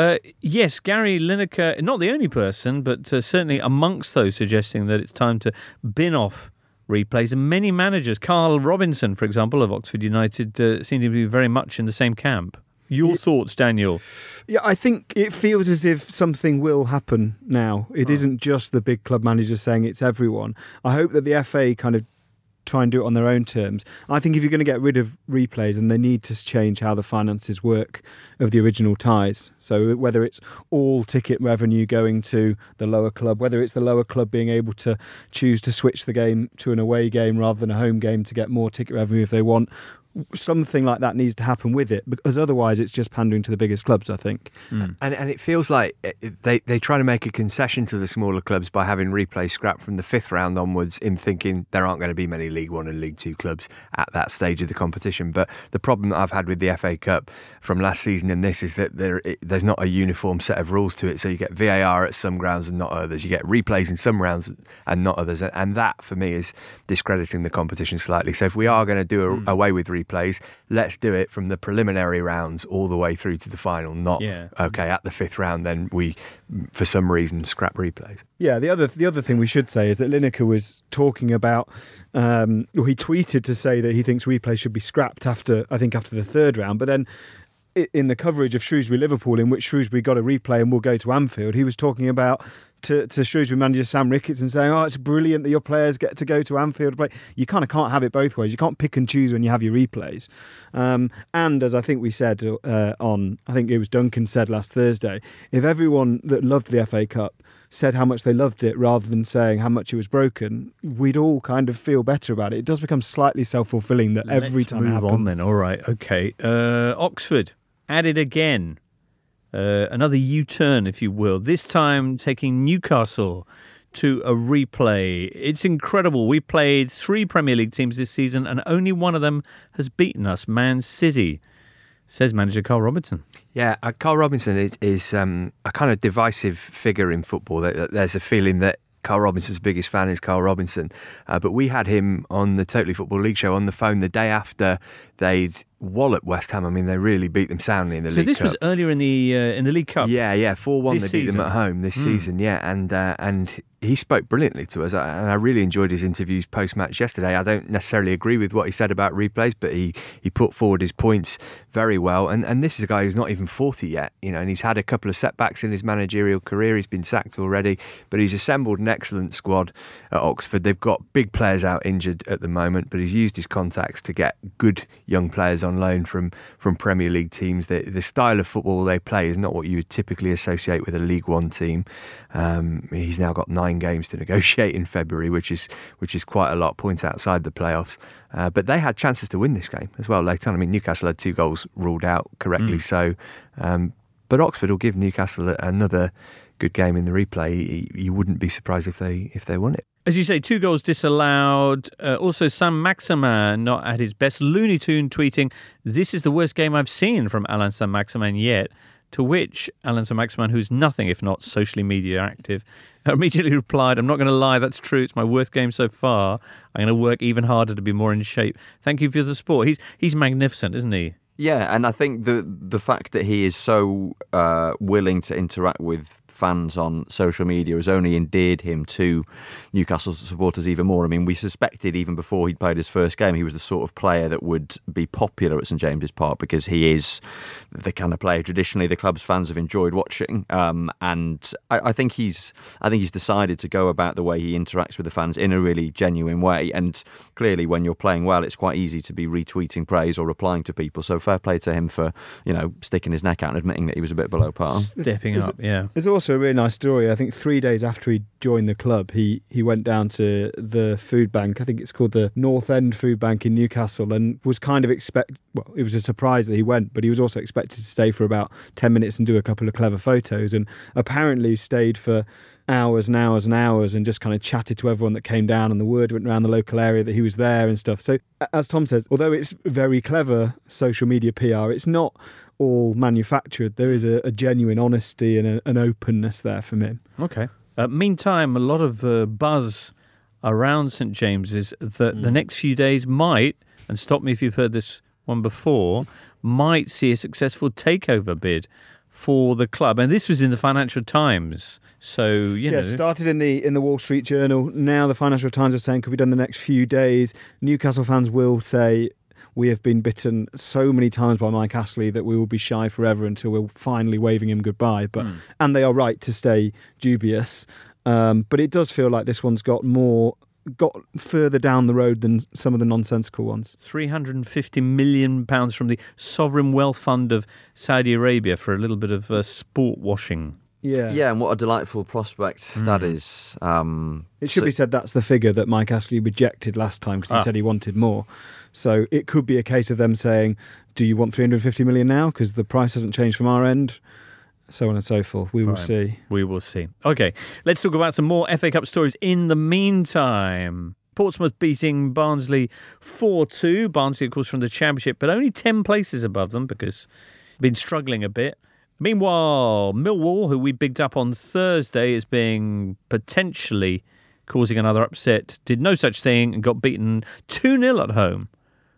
Yes, Gary Lineker, not the only person, but certainly amongst those suggesting that it's time to bin off replays. And many managers, Carl Robinson, for example, of Oxford United, seem to be very much in the same camp. Your thoughts, Daniel? Yeah, I think it feels as if something will happen now. It isn't just the big club managers saying it's everyone. I hope that the FA kind of try and do it on their own terms. I think if you're going to get rid of replays, and they need to change how the finances work of the original ties. So whether it's all ticket revenue going to the lower club, whether it's the lower club being able to choose to switch the game to an away game rather than a home game to get more ticket revenue if they want, something like that needs to happen with it, because otherwise it's just pandering to the biggest clubs, I think. And it feels like they try to make a concession to the smaller clubs by having replay scrapped from the 5th round onwards, in thinking there aren't going to be many League 1 and League 2 clubs at that stage of the competition. But the problem that I've had with the FA Cup from last season and this is that there's not a uniform set of rules to it. So you get VAR at some grounds and not others. You get replays in some rounds and not others. And that, for me, is discrediting the competition slightly. So if we are going to do away with replays, let's do it from the preliminary rounds all the way through to the final, not okay, at the 5th round then we for some reason scrap replays. Yeah, the other thing we should say is that Lineker was talking about he tweeted to say that he thinks replay should be scrapped after the 3rd round, but then in the coverage of Shrewsbury-Liverpool, in which Shrewsbury got a replay and will go to Anfield, he was talking about to Shrewsbury manager Sam Ricketts and saying, it's brilliant that your players get to go to Anfield to play. You kind of can't have it both ways. You can't pick and choose when you have your replays. And as I think we said I think it was Duncan said last Thursday, if everyone that loved the FA Cup said how much they loved it rather than saying how much it was broken, we'd all kind of feel better about it. It does become slightly self-fulfilling that every time it happens. Let's move on then. All right, okay. Oxford, at it again. Another U-turn, if you will, this time taking Newcastle to a replay. It's incredible. We played 3 Premier League teams this season and only one of them has beaten us, Man City. says manager Carl Robinson. Yeah, Carl Robinson is a kind of divisive figure in football. There's a feeling that Carl Robinson's biggest fan is Carl Robinson. But we had him on the Totally Football League show on the phone the day after they'd walloped West Ham. I mean, they really beat them soundly in the League Cup. So this was earlier in the League Cup? Yeah, 4-1 they beat them at home this season, yeah. And he spoke brilliantly to us, and I really enjoyed his interviews post-match yesterday. I don't necessarily agree with what he said about replays, but he put forward his points very well. And this is a guy who's not even 40 yet, and he's had a couple of setbacks in his managerial career. He's been sacked already, but he's assembled an excellent squad at Oxford. They've got big players out injured at the moment, but he's used his contacts to get good young players on loan from Premier League teams. The style of football they play is not what you would typically associate with a League One team. He's now got 9 games to negotiate in February, which is quite a lot, points outside the playoffs. But they had chances to win this game as well later on. I mean, Newcastle had 2 goals ruled out correctly, so but Oxford will give Newcastle another good game in the replay. You wouldn't be surprised if they won it. As you say, 2 goals disallowed. Also, Saint-Maximin not at his best. Looney Tune tweeting, "This is the worst game I've seen from Alain Saint-Maximin yet." To which Alain Saint-Maximin, who's nothing if not socially media active, immediately replied, "I'm not going to lie, that's true. It's my worst game so far. I'm going to work even harder to be more in shape. Thank you for the support." He's magnificent, isn't he? Yeah, and I think the fact that he is so willing to interact with fans on social media has only endeared him to Newcastle supporters even more. I mean, we suspected even before he'd played his first game he was the sort of player that would be popular at St James's Park, because he is the kind of player traditionally the club's fans have enjoyed watching. And I think he's decided to go about the way he interacts with the fans in a really genuine way. And clearly, when you're playing well, it's quite easy to be retweeting praise or replying to people. So fair play to him for sticking his neck out and admitting that he was a bit below par. Stepping up, yeah. There's also a really nice story. I think 3 days after he joined the club, he went down to the food bank. I think it's called the North End Food Bank in Newcastle, and was kind of it was a surprise that he went, but he was also expected to stay for about 10 minutes and do a couple of clever photos, and apparently stayed for hours and hours and hours and just kind of chatted to everyone that came down, and the word went around the local area that he was there and stuff. So as Tom says, although it's very clever social media PR, it's not all manufactured. There is a genuine honesty and an openness there from him. Okay. Meantime, a lot of buzz around St James's that the next few days might, and stop me if you've heard this one before, might see a successful takeover bid for the club. And this was in the Financial Times. So, it started in the Wall Street Journal. Now the Financial Times are saying could be done the next few days. Newcastle fans will say, "We have been bitten so many times by Mike Astley that we will be shy forever until we're finally waving him goodbye." And they are right to stay dubious. But it does feel like this one's got further down the road than some of the nonsensical ones. £350 million from the Sovereign Wealth Fund of Saudi Arabia for a little bit of sport washing. Yeah, and what a delightful prospect that is. It should be said that's the figure that Mike Astley rejected last time because he said he wanted more. So it could be a case of them saying, "Do you want 350 million now? Because the price hasn't changed from our end." So on and so forth. We will see. We will see. Okay, let's talk about some more FA Cup stories in the meantime. Portsmouth beating Barnsley 4-2. Barnsley, of course, from the Championship, but only 10 places above them because been struggling a bit. Meanwhile, Millwall, who we bigged up on Thursday as being potentially causing another upset, did no such thing and got beaten 2-0 at home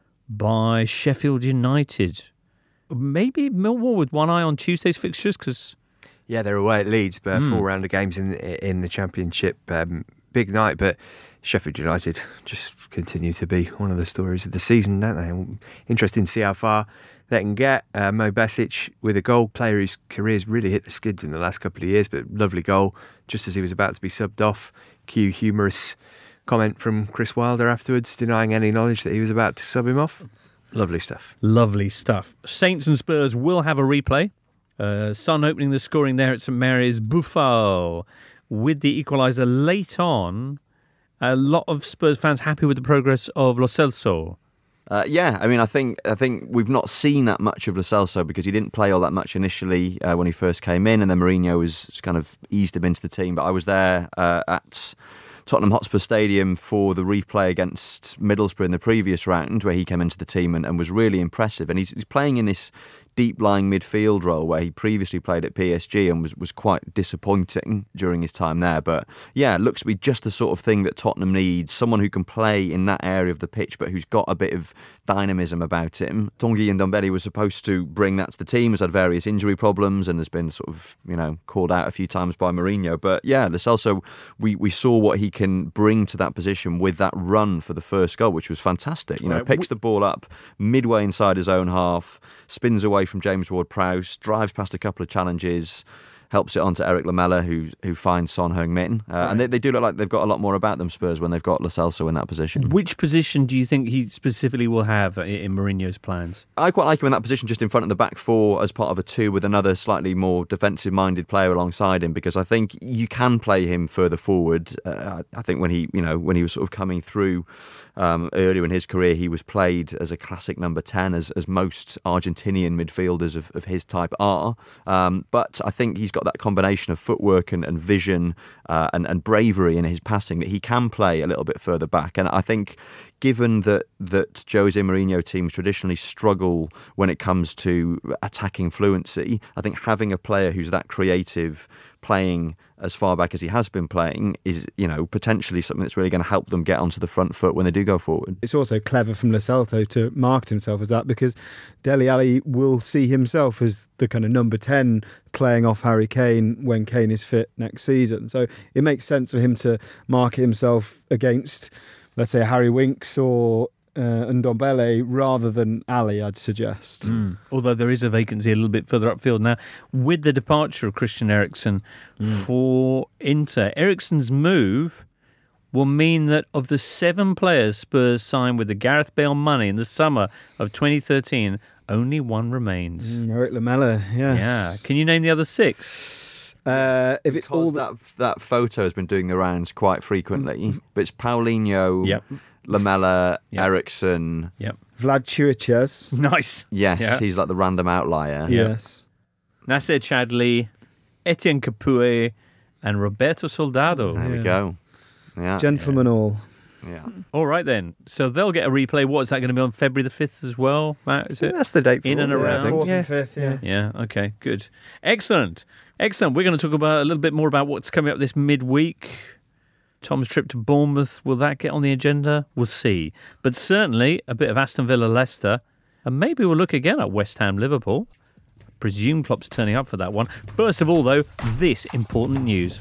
by Sheffield United. Maybe Millwall with one eye on Tuesday's fixtures because... Yeah, they're away at Leeds, but 4 round of games in the Championship. Big night, but Sheffield United just continue to be one of the stories of the season, don't they? Interesting to see how far they can get. Mo Besic with a goal, player whose career's really hit the skids in the last couple of years, but lovely goal just as he was about to be subbed off. Cue humorous comment from Chris Wilder afterwards, denying any knowledge that he was about to sub him off. Lovely stuff. Lovely stuff. Saints and Spurs will have a replay. Son opening the scoring there at St Mary's. Buffal with the equaliser late on. A lot of Spurs fans happy with the progress of Lo Celso. I mean, I think we've not seen that much of Lo Celso because he didn't play all that much initially when he first came in, and then Mourinho was kind of eased him into the team. But I was there at Tottenham Hotspur Stadium for the replay against Middlesbrough in the previous round where he came into the team and was really impressive. And he's playing in this deep-lying midfield role where he previously played at PSG and was quite disappointing during his time there. But yeah, it looks to be just the sort of thing that Tottenham needs, someone who can play in that area of the pitch but who's got a bit of dynamism about him. Tanguy Ndombele was supposed to bring that to the team, has had various injury problems and has been sort of, called out a few times by Mourinho. But yeah, Lo Celso, we saw what he can bring to that position with that run for the first goal, which was fantastic. Picks the ball up midway inside his own half, spins away from James Ward-Prowse, drives past a couple of challenges, helps it on to Eric Lamela, who finds Son Heung-min. And they do look like they've got a lot more about them, Spurs, when they've got Lo Celso in that position. Which position do you think he specifically will have in Mourinho's plans? I quite like him in that position, just in front of the back four as part of a two with another slightly more defensive-minded player alongside him, because I think you can play him further forward. I think when he was sort of coming through earlier in his career, he was played as a classic number 10, as most Argentinian midfielders of his type are. But I think he's got that combination of footwork and vision and bravery in his passing that he can play a little bit further back. And I think given that Jose Mourinho teams traditionally struggle when it comes to attacking fluency, I think having a player who's that creative, playing as far back as he has been playing, is potentially something that's really going to help them get onto the front foot when they do go forward. It's also clever from Lo Celso to market himself as that, because Dele Alli will see himself as the kind of number 10 playing off Harry Kane when Kane is fit next season. So it makes sense for him to market himself against, let's say, Harry Winks or Ndombele rather than Ali, I'd suggest. Although there is a vacancy a little bit further upfield now. With the departure of Christian Eriksen for Inter, Eriksen's move will mean that of the 7 players Spurs signed with the Gareth Bale money in the summer of 2013, only one remains. Eric Lamela, yes. Yeah. Can you name the other 6? If it's all that photo has been doing the rounds quite frequently, but it's Paulinho, Lamela, Eriksen, Vlad Chiriches. Nice. Yes, he's like the random outlier. Yes. Nasser Chadli, Etienne Capoue, and Roberto Soldado. There we go. Yeah. Gentlemen all. Yeah. All right then. So they'll get a replay. What is that going to be on February the 5th as well, Matt? Is it? That's the date for in and around. 4th and 5th, Yeah, okay, good. Excellent. We're going to talk about a little bit more about what's coming up this midweek. Tom's trip to Bournemouth, will that get on the agenda? We'll see. But certainly a bit of Aston Villa Leicester, and maybe we'll look again at West Ham Liverpool. I presume Klopp's turning up for that one. First of all, though, this important news.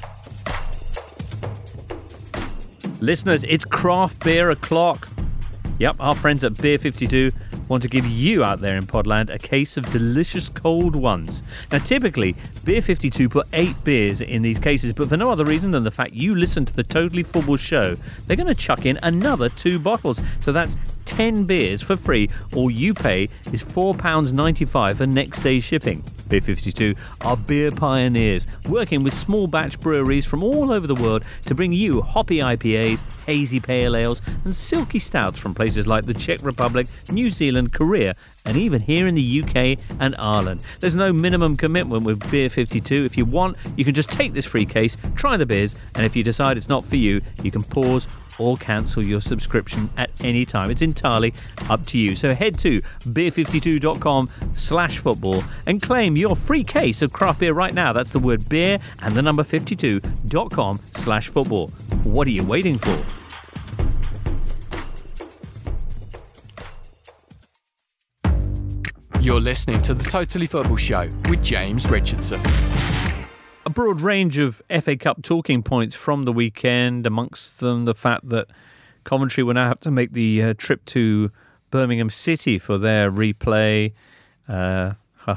Listeners, it's craft beer o'clock. Yep, our friends at Beer 52 want to give you out there in Podland a case of delicious cold ones. Now, typically, Beer 52 put 8 beers in these cases, but for no other reason than the fact you listen to the Totally Football show, they're going to chuck in another 2 bottles. So that's 10 beers for free. All you pay is £4.95 for next day shipping. Beer 52 are beer pioneers, working with small batch breweries from all over the world to bring you hoppy IPAs, hazy pale ales and silky stouts from places like the Czech Republic, New Zealand, Korea and even here in the UK and Ireland. There's no minimum commitment with Beer 52. If you want, you can just take this free case, try the beers, and if you decide it's not for you, you can pause or cancel your subscription at any time. It's entirely up to you. So head to beer52.com/football and claim your free case of craft beer right now. That's the word beer and the number 52.com/football. What are you waiting for? You're listening to the Totally Football Show with James Richardson. A broad range of FA Cup talking points from the weekend, amongst them the fact that Coventry will now have to make the trip to Birmingham City for their replay. And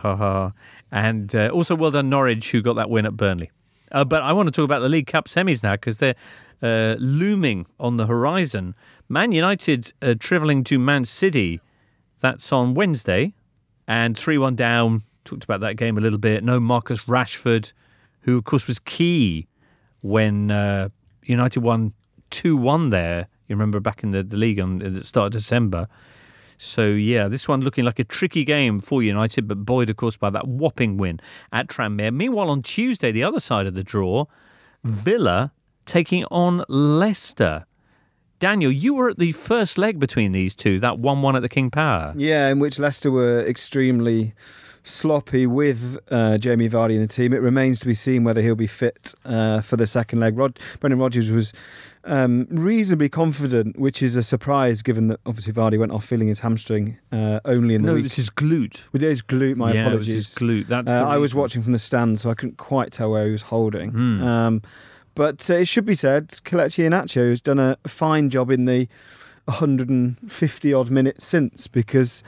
also well done Norwich, who got that win at Burnley. But I want to talk about the League Cup semis now, because they're looming on the horizon. Man United travelling to Man City, that's on Wednesday, and 3-1 down. Talked about that game a little bit. No Marcus Rashford, who, of course, was key when United won 2-1 there. You remember back in the league at the start of December. So, yeah, this one looking like a tricky game for United, but buoyed, of course, by that whopping win at Tranmere. Meanwhile, on Tuesday, the other side of the draw, Villa taking on Leicester. Daniel, you were at the first leg between these two, that 1-1 at the King Power. Yeah, in which Leicester were extremely sloppy with Jamie Vardy in the team. It remains to be seen whether he'll be fit for the second leg. Brendan Rodgers was reasonably confident, which is a surprise given that obviously Vardy went off feeling his hamstring only in the week. No, it was his glute. With his glute, my apologies. It was his glute. That's I was watching from the stand, so I couldn't quite tell where he was holding. But it should be said, Kelechi Iheanacho has done a fine job in the 150-odd minutes since, because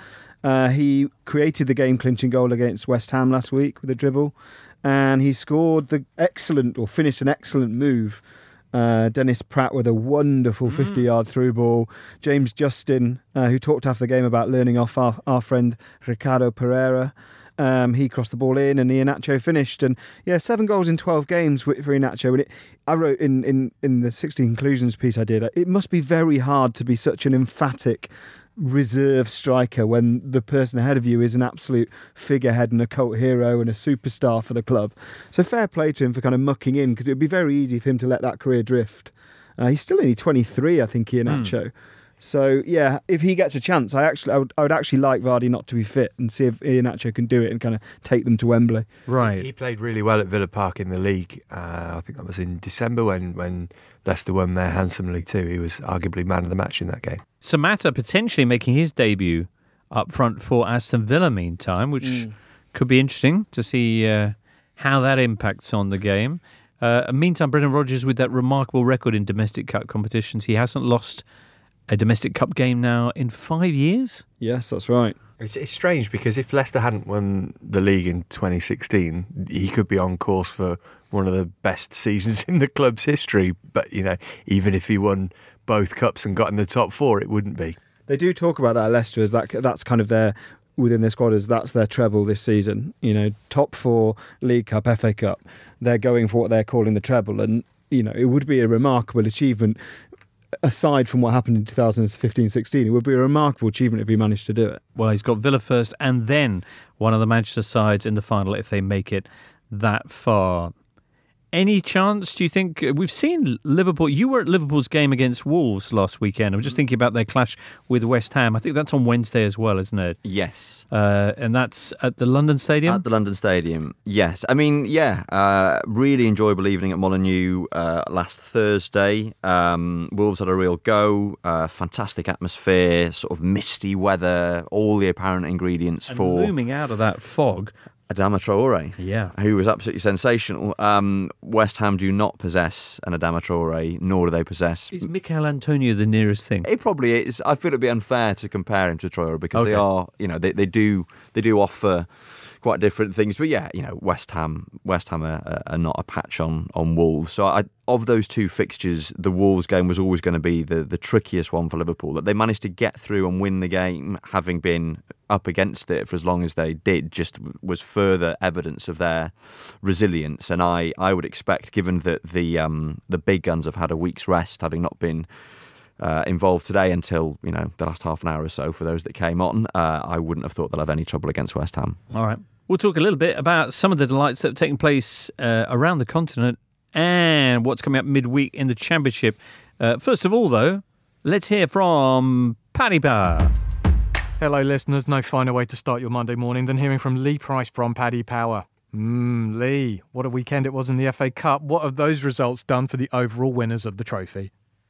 he created the game-clinching goal against West Ham last week with a dribble, and he scored finished an excellent move. Dennis Pratt with a wonderful 50-yard through ball. James Justin, who talked after the game about learning off our friend Ricardo Pereira, he crossed the ball in and Iheanacho finished. And 7 goals in 12 games for Iheanacho. And I wrote in the 16 conclusions piece I did, it must be very hard to be such an emphatic reserve striker when the person ahead of you is an absolute figurehead and a cult hero and a superstar for the club. So fair play to him for kind of mucking in, because it would be very easy for him to let that career drift. He's still only 23, I think, Iheanacho. So if he gets a chance, I would actually like Vardy not to be fit and see if Iheanacho can do it and kind of take them to Wembley. Right. He played really well at Villa Park in the league. I think that was in December when Leicester won there handsomely too. He was arguably man of the match in that game. Samatta potentially making his debut up front for Aston Villa meantime, which could be interesting to see how that impacts on the game. Meantime, Brendan Rodgers with that remarkable record in domestic cup competitions. He hasn't lost a domestic cup game now in 5 years. Yes, that's right. It's strange because if Leicester hadn't won the league in 2016, he could be on course for one of the best seasons in the club's history. But, even if he won both cups and got in the top 4, it wouldn't be. They do talk about that at Leicester as that's kind of within their squad, as that's their treble this season. Top 4, League Cup, FA Cup. They're going for what they're calling the treble. And, it would be a remarkable achievement. Aside from what happened in 2015-16, it would be a remarkable achievement if he managed to do it. Well, he's got Villa first and then one of the Manchester sides in the final if they make it that far. Any chance, do you think? We've seen Liverpool. You were at Liverpool's game against Wolves last weekend. I'm just thinking about their clash with West Ham. I think that's on Wednesday as well, isn't it? Yes. And that's at the London Stadium? At the London Stadium, yes. I mean, really enjoyable evening at Molineux last Thursday. Wolves had a real go. Fantastic atmosphere, sort of misty weather, all the apparent ingredients and for... looming out of that fog... Adama Traore, who was absolutely sensational. West Ham do not possess an Adama Traore, nor do they possess... Is Mikel Antonio the nearest thing? It probably is. I feel it'd be unfair to compare him to Traore because they are, they do offer quite different things. But West Ham are not a patch on Wolves. So of those two fixtures, the Wolves game was always going to be the trickiest one for Liverpool. That they managed to get through and win the game, having been up against it for as long as they did, just was further evidence of their resilience. And I would expect, given that the big guns have had a week's rest, having not been involved today until the last half an hour or so for those that came on, I wouldn't have thought they'll have any trouble against West Ham. All right. We'll talk a little bit about some of the delights that have taken place around the continent and what's coming up midweek in the Championship. First of all, though, let's hear from Paddy Power. Hello, listeners. No finer way to start your Monday morning than hearing from Lee Price from Paddy Power. Lee, what a weekend it was in the FA Cup. What have those results done for the overall winners of the trophy?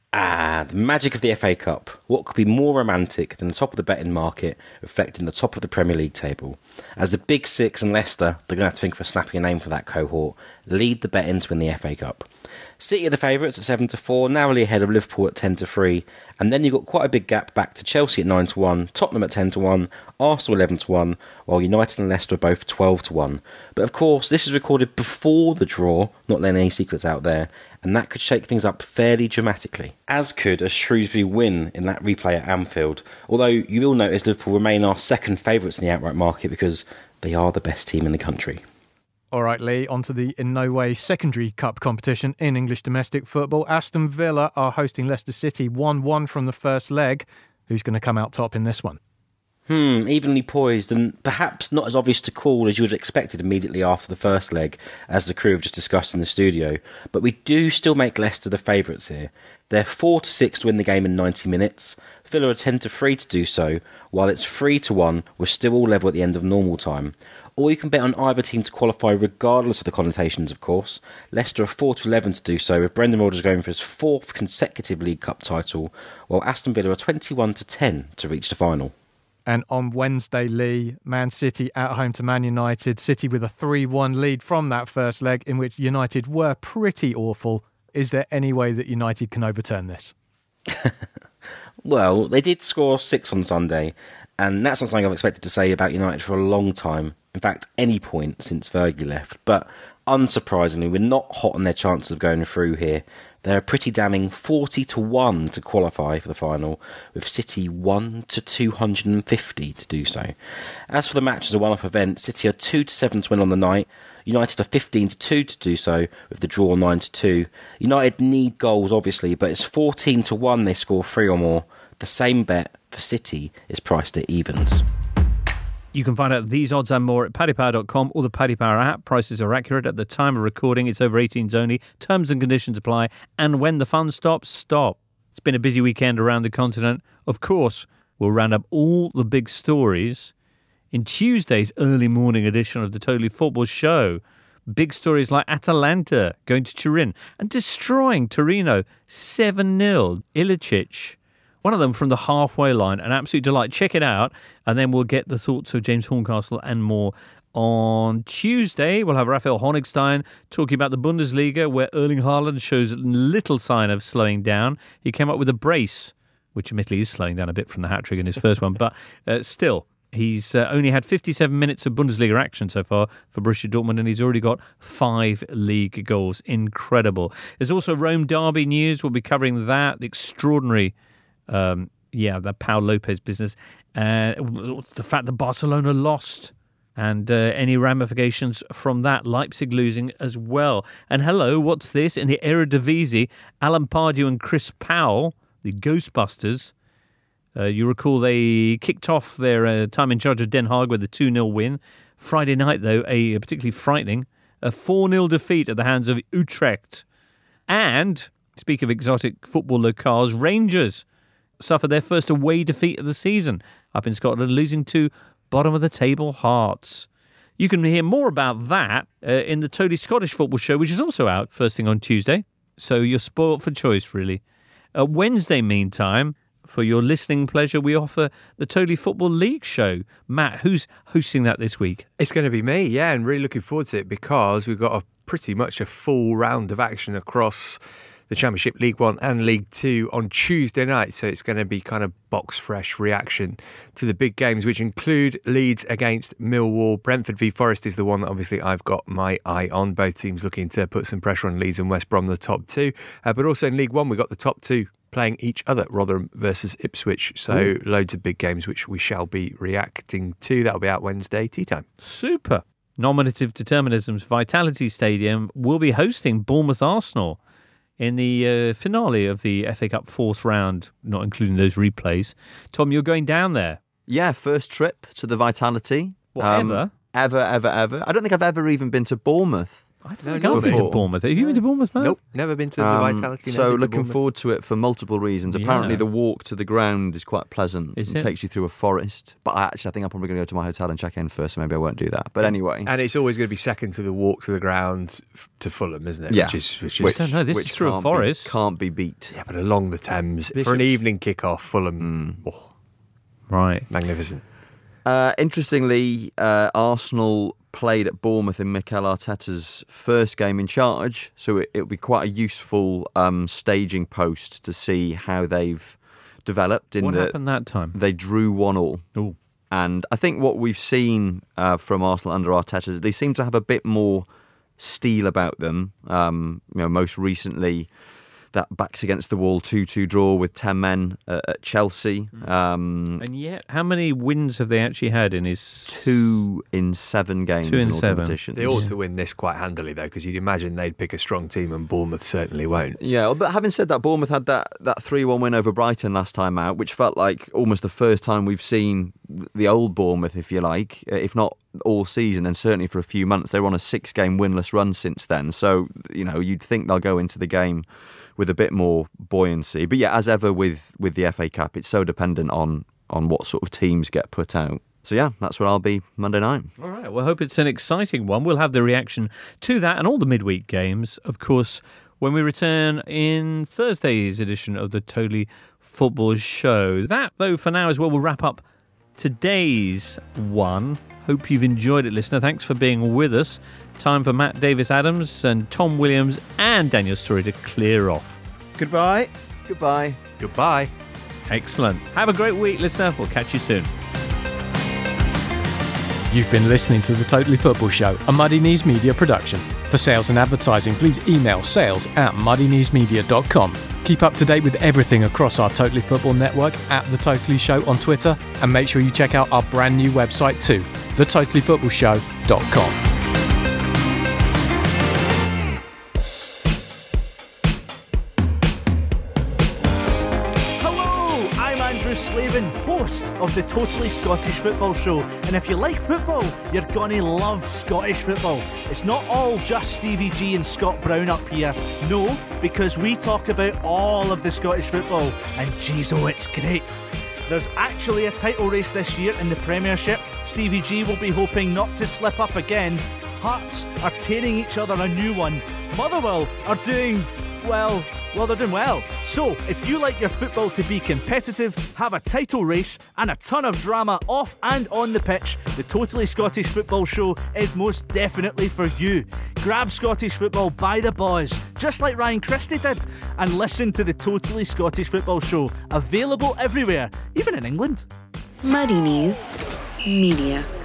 The magic of the FA Cup. What could be more romantic than the top of the betting market reflecting the top of the Premier League table? As the Big Six and Leicester, they're going to have to think of a snappier name for that cohort, lead the betting to win the FA Cup. City are the favourites at 7-4, narrowly ahead of Liverpool at 10-3, and then you've got quite a big gap back to Chelsea at 9-1, Tottenham at 10-1, Arsenal 11-1, while United and Leicester are both 12-1. But of course, this is recorded before the draw, not letting any secrets out there, and that could shake things up fairly dramatically. As could a Shrewsbury win in that replay at Anfield, although you will notice Liverpool remain our second favourites in the outright market because they are the best team in the country. All right, Lee, on to the in no way secondary cup competition in English domestic football. Aston Villa are hosting Leicester City 1-1 from the first leg. Who's going to come out top in this one? Evenly poised and perhaps not as obvious to call as you would have expected immediately after the first leg, as the crew have just discussed in the studio. But we do still make Leicester the favourites here. They're 4-6 to win the game in 90 minutes, Villa are 10-3 to do so, while it's 3-1, we're still all level at the end of normal time. Or you can bet on either team to qualify regardless of the connotations, of course. Leicester are 4-11 to do so, with Brendan Rodgers going for his 4th consecutive League Cup title, while Aston Villa are 21-10 to reach the final. And on Wednesday, Lee, Man City at home to Man United. City with a 3-1 lead from that first leg, in which United were pretty awful. Is there any way that United can overturn this? Well, they did score 6 on Sunday, and that's not something I've expected to say about United for a long time. In fact, any point since Fergie left. But unsurprisingly, we're not hot on their chances of going through here. They're a pretty damning 40-1 to qualify for the final, with City 1-250 to do so. As for the match as a one-off event, City are 2-7 to win on the night. United are 15-2 to do so, with the draw 9-2. United need goals, obviously, but it's 14-1 they score 3 or more. The same bet for City is priced at evens. You can find out these odds and more at paddypower.com or the Paddy Power app. Prices are accurate at the time of recording. It's over 18s only. Terms and conditions apply. And when the fun stops, stop. It's been a busy weekend around the continent. Of course, we'll round up all the big stories in Tuesday's early morning edition of the Totally Football Show. Big stories like Atalanta going to Turin and destroying Torino 7-0. Ilicic, one of them from the halfway line, an absolute delight. Check it out, and then we'll get the thoughts of James Horncastle and more. On Tuesday, we'll have Raphael Honigstein talking about the Bundesliga, where Erling Haaland shows little sign of slowing down. He came up with a brace, which admittedly is slowing down a bit from the hat-trick in his first one, but still, he's only had 57 minutes of Bundesliga action so far for Borussia Dortmund, and he's already got 5 league goals. Incredible. There's also Rome Derby news. We'll be covering that, the extraordinary the Pau Lopez business, the fact that Barcelona lost, and any ramifications from that. Leipzig losing as well. And hello, what's this? In the Eredivisie, Alan Pardew and Chris Powell, the Ghostbusters, you recall they kicked off their time in charge of Den Haag with a 2-0 win. Friday night, though, a particularly frightening, a 4-0 defeat at the hands of Utrecht. And, speak of exotic football locales, Rangers suffered their first away defeat of the season up in Scotland, losing to bottom-of-the-table Hearts. You can hear more about that in the Totally Scottish Football Show, which is also out first thing on Tuesday. So you're spoilt for choice, really. Wednesday, meantime, for your listening pleasure, we offer the Totally Football League Show. Matt, who's hosting that this week? It's going to be me, yeah, and really looking forward to it because we've got pretty much a full round of action across the Championship, League One and League Two on Tuesday night. So it's going to be kind of box fresh reaction to the big games, which include Leeds against Millwall. Brentford v Forest is the one that obviously I've got my eye on. Both teams looking to put some pressure on Leeds and West Brom, the top two. But also in League One, we've got the top two playing each other, Rotherham versus Ipswich. So loads of big games which we shall be reacting to. That'll be out Wednesday, tea time. Super. Nominative Determinism's Vitality Stadium will be hosting Bournemouth Arsenal in the finale of the FA Cup fourth round, not including those replays. Tom, you're going down there. Yeah, first trip to the Vitality. Ever? Ever. I don't think I've ever even been to Bournemouth. I don't think I've been to Bournemouth. Have you been to Bournemouth, Matt? Nope, never been to the Vitality. So looking forward to it for multiple reasons. Apparently the walk to the ground is quite pleasant. It takes you through a forest. But I think I'm probably going to go to my hotel and check in first, so maybe I won't do that. But anyway. And it's always going to be second to the walk to the ground to Fulham, isn't it? Yeah. Which I don't know, this is through a forest. Can't be beat. Yeah, but along the Thames. For an evening kick-off, Fulham. Right. Magnificent. Interestingly, Arsenal played at Bournemouth in Mikel Arteta's first game in charge, so it'll be quite a useful staging post to see how they've developed. What happened that time? They drew 1-1. Ooh. And I think what we've seen from Arsenal under Arteta is they seem to have a bit more steel about them. Most recently, that backs against the wall 2-2 draw with 10 men at Chelsea. And yet, how many wins have they actually had in his... 2 in 7 games 2 in in all 7. competitions. They ought to win this quite handily, though, because you'd imagine they'd pick a strong team and Bournemouth certainly won't. Yeah, but having said that, Bournemouth had that 3-1 win over Brighton last time out, which felt like almost the first time we've seen the old Bournemouth, if you like, if not all season, then certainly for a few months. They were on a 6-game winless run since then. So, you'd think they'll go into the game with a bit more buoyancy. But yeah, as ever with the FA Cup, it's so dependent on what sort of teams get put out. So yeah, that's where I'll be Monday night. All right, well, I hope it's an exciting one. We'll have the reaction to that and all the midweek games, of course, when we return in Thursday's edition of the Totally Football Show. That, though, for now is where we'll wrap up today's one. Hope you've enjoyed it, listener. Thanks for being with us. Time for Matt Davis-Adams and Tom Williams and Daniel Storey to clear off. Goodbye. Goodbye. Goodbye. Excellent. Have a great week, listener. We'll catch you soon. You've been listening to The Totally Football Show, a Muddy Knees Media production. For sales and advertising, please email sales@muddykneesmedia.com. Keep up to date with everything across our Totally Football network at The Totally Show on Twitter, and make sure you check out our brand new website too, thetotallyfootballshow.com. Slavin, host of the Totally Scottish Football Show, and if you like football, you're gonna love Scottish football. It's not all just Stevie G and Scott Brown up here, no, because we talk about all of the Scottish football, and geez, oh, it's great. There's actually a title race this year in the Premiership. Stevie G will be hoping not to slip up again. Hearts are tearing each other a new one. Motherwell are doing... Well, they're doing well. So, if you like your football to be competitive, have a title race, and a ton of drama off and on the pitch, the Totally Scottish Football Show is most definitely for you. Grab Scottish football by the balls, just like Ryan Christie did, and listen to the Totally Scottish Football Show, available everywhere, even in England. Muddy Knees Media.